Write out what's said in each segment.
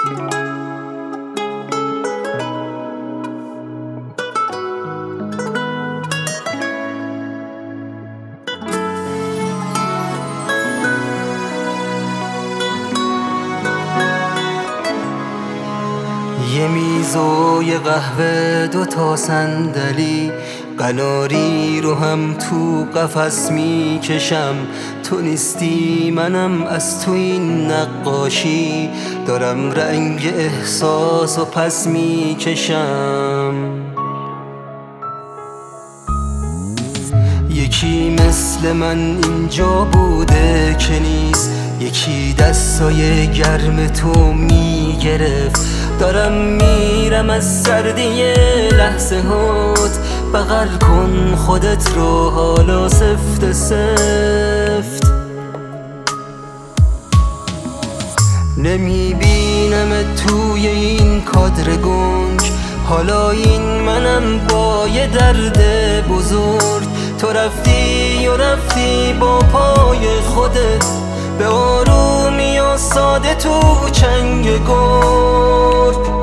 یه میز و یه قهوه، 2 تا صندلی، قناری رو هم تو قفس میکشم. تو نیستی منم از تو این نقاشی، دارم رنگ احساس و پس میکشم. یکی مثل من اینجا بوده که نیست، یکی دستای گرم تو میگرفت. دارم میرم از سردی لحظه هات، بغل کن خودت رو حالا سفت سفت. نمیبینم توی این کادر گنگ، حالا این منم با یه درد بزرگ. تو رفتی و رفتی با پای خودت، به آرومی و ساده تو چنگ گرگ.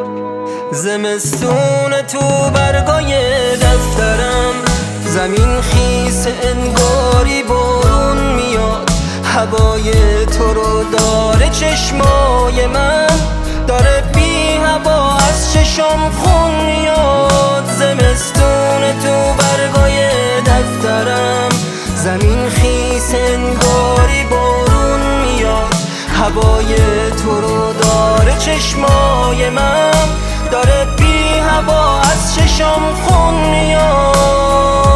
زمستون تو برگای دفترم، زمین خیس انگاری بارون میاد. هوای تو رو داره چشمای من، داره بی هوا از چشم خون میاد. زمستون تو برگای دفترم، زمین خیس انگاری بارون میاد. هوای تو رو داره چشمای من، داره بی هوا از چشم خون میاد.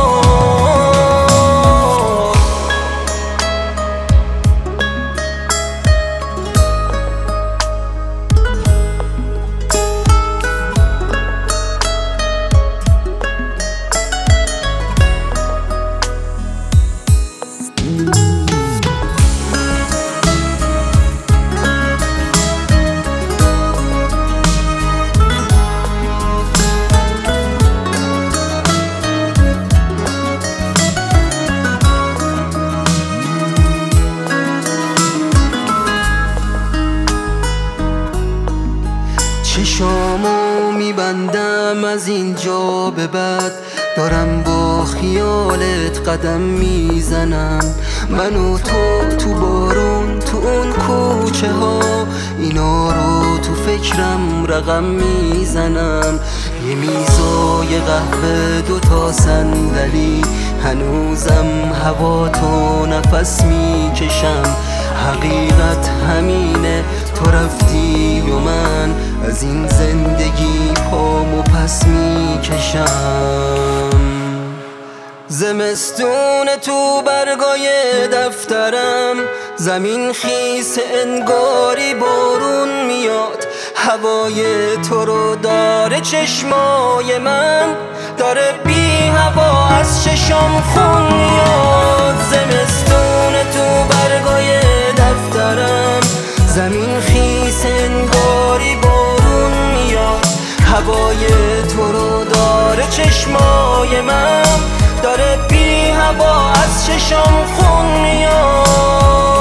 چشامو میبندم از اینجا به بعد، دارم با خیالت قدم میزنم. من و تو بارون تو اون کوچه ها، اینا رو تو فکرم رقم میزنم. یه میز و یه قهوه، 2 تا صندلی، هنوزم هوا تو نفس میکشم. حقیقت همینه، تو رفتی و من از این زندگی پامو پس میکشم. زمستون تو برگای دفترم، زمین خیس انگاری بارون میاد. هوای تو رو داره چشمای من، داره بی هوا از چشم خون میاد. زمستون تو برگای دفترم، زمین خیس انگاری بارون میاد. هوای تو رو داره چشمای من، داره بی هوا از چشم خون میاد.